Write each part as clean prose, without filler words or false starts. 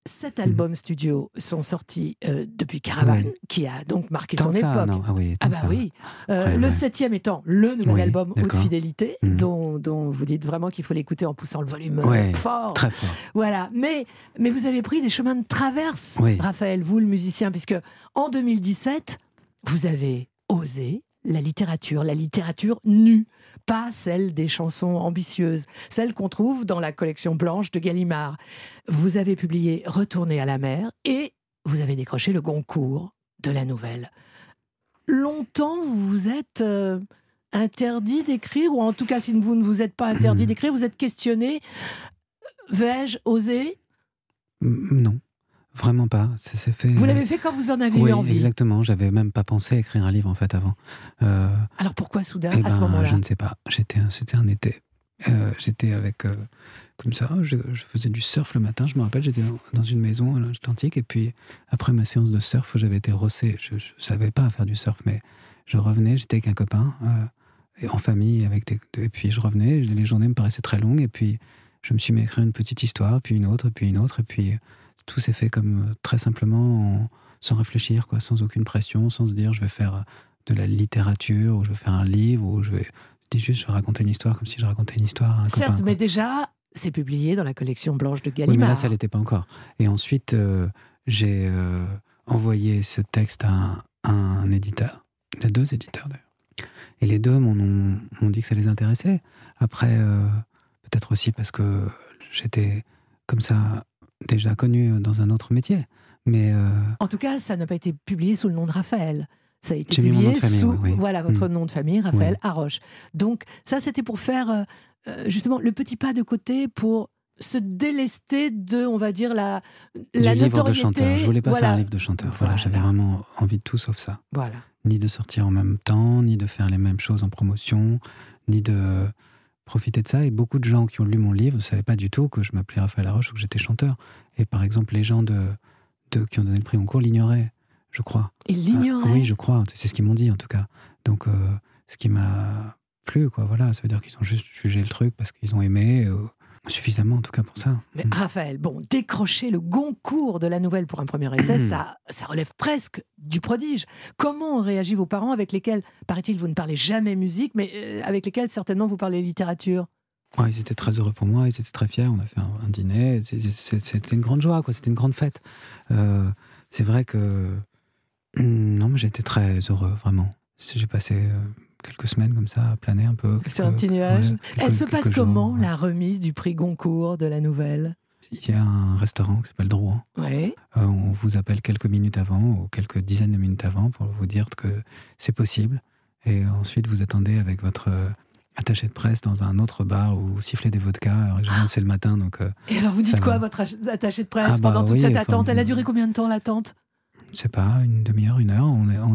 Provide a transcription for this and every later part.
7 albums studio sont sortis depuis Caravane, qui a donc marqué son époque. Non. Ah oui, bah oui. Le 7e étant le nouvel album Haute Fidélité, dont vous dites vraiment qu'il faut l'écouter en poussant le volume fort. Très fort. Voilà. Mais vous avez pris des chemins de traverse, Raphaël, vous le musicien, puisque en 2017, vous avez osé la littérature nue. Pas celle des chansons ambitieuses, celle qu'on trouve dans la collection blanche de Gallimard. Vous avez publié Retourner à la mer et vous avez décroché le Goncourt de la Nouvelle. Longtemps, vous vous êtes interdit d'écrire, ou en tout cas, si vous ne vous êtes pas interdit d'écrire, vous êtes questionné. Vais-je oser ? Non. Vraiment pas. Ça s'est fait. Vous l'avez fait quand vous en avez eu envie. Oui, exactement. J'avais même pas pensé à écrire un livre en fait avant. Alors pourquoi soudain à ce moment-là ? Je ne sais pas. C'était un été. J'étais avec comme ça. Je faisais du surf le matin. Je me rappelle. J'étais dans une maison à l'Atlantique et puis après ma séance de surf, j'avais été rossé. Je savais pas faire du surf, mais je revenais. J'étais avec un copain en famille et puis je revenais. Les journées me paraissaient très longues et puis je me suis mis à écrire une petite histoire, puis une autre, puis une autre, et puis tout s'est fait comme très simplement, sans réfléchir, quoi, sans aucune pression, sans se dire je vais faire de la littérature, ou je vais faire un livre, ou je vais raconter une histoire comme si je racontais une histoire à un copain. Certes, mais déjà, c'est publié dans la collection blanche de Gallimard. Oui, mais là, ça ne l'était pas encore. Et ensuite, j'ai envoyé ce texte à un éditeur, à 2 éditeurs d'ailleurs. Et les 2 m'ont dit que ça les intéressait. Après, peut-être aussi parce que j'étais comme ça déjà connu dans un autre métier. Mais en tout cas, ça n'a pas été publié sous le nom de Raphaël. Ça a été j'ai publié mis mon nom de famille, sous votre nom de famille, Raphaël Haroche. Donc ça, c'était pour faire justement le petit pas de côté pour se délester de, on va dire, la notoriété. Livre de chanteur. Je voulais pas faire un livre de chanteur. Voilà, j'avais vraiment envie de tout sauf ça. Voilà. Ni de sortir en même temps, ni de faire les mêmes choses en promotion, ni de profiter de ça. Et beaucoup de gens qui ont lu mon livre ne savaient pas du tout que je m'appelais Raphaël Haroche ou que j'étais chanteur. Et par exemple, les gens qui ont donné le prix Goncourt l'ignoraient, je crois. Ils l'ignoraient ? Oui, je crois. C'est ce qu'ils m'ont dit, en tout cas. Donc, ce qui m'a plu, quoi. Voilà, ça veut dire qu'ils ont juste jugé le truc parce qu'ils ont aimé, suffisamment, en tout cas, pour ça. Mais Raphaël, décrocher le Goncourt de la Nouvelle pour un premier essai, ça relève presque du prodige. Comment ont réagi vos parents avec lesquels, paraît-il, vous ne parlez jamais musique, mais avec lesquels, certainement, vous parlez littérature ? Ouais, ils étaient très heureux pour moi, ils étaient très fiers. On a fait un dîner, c'était une grande joie, quoi. C'était une grande fête. C'est vrai que non, mais j'étais très heureux, vraiment. J'ai passé quelques semaines comme ça à planer un peu. C'est un petit nuage. Ouais, Elle se passe comment, la remise du prix Goncourt de la Nouvelle ? Il y a un restaurant qui s'appelle Drouan. Ouais. On vous appelle quelques minutes avant, ou quelques dizaines de minutes avant, pour vous dire que c'est possible. Et ensuite, vous attendez avec votre attaché de presse dans un autre bar où vous sifflez des vodkas. Régional, c'est le matin, donc. Et alors, vous dites quoi, votre attaché de presse, pendant toute cette attente ? Elle a duré combien de temps, l'attente ? Je sais pas, une demi-heure, 1 heure.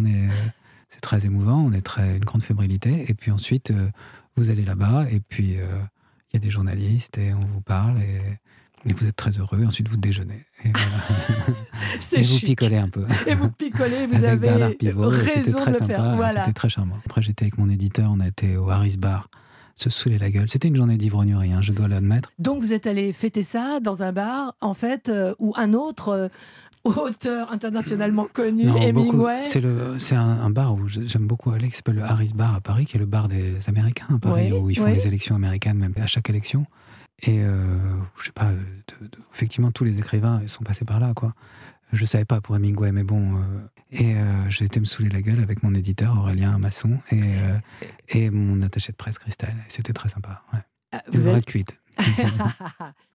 C'est très émouvant. On est une grande fébrilité. Et puis ensuite, vous allez là-bas, et puis il y a des journalistes et on vous parle et vous êtes très heureux. Et ensuite, vous déjeunez. Et voilà. C'est et vous chic. Picolez un peu. Et vous picolez, vous avec avez Bernard Pivot, raison de le faire. Voilà. C'était très charmant. Après, j'étais avec mon éditeur. On a été au Harris Bar, se saouler la gueule. C'était une journée d'ivrognerie, je dois l'admettre. Donc, vous êtes allé fêter ça dans un bar, en fait, où un autre auteur internationalement connu, Hemingway. C'est un bar où j'aime beaucoup aller, qui s'appelle le Harris Bar à Paris, qui est le bar des Américains à Paris, où ils font les élections américaines, même à chaque élection. Et je sais pas, effectivement, tous les écrivains sont passés par là, quoi. Je savais pas pour Hemingway, mais bon. J'ai été me saouler la gueule avec mon éditeur Aurélien Masson et mon attaché de presse Christelle. Et c'était très sympa. Ouais. Une vraie cuite.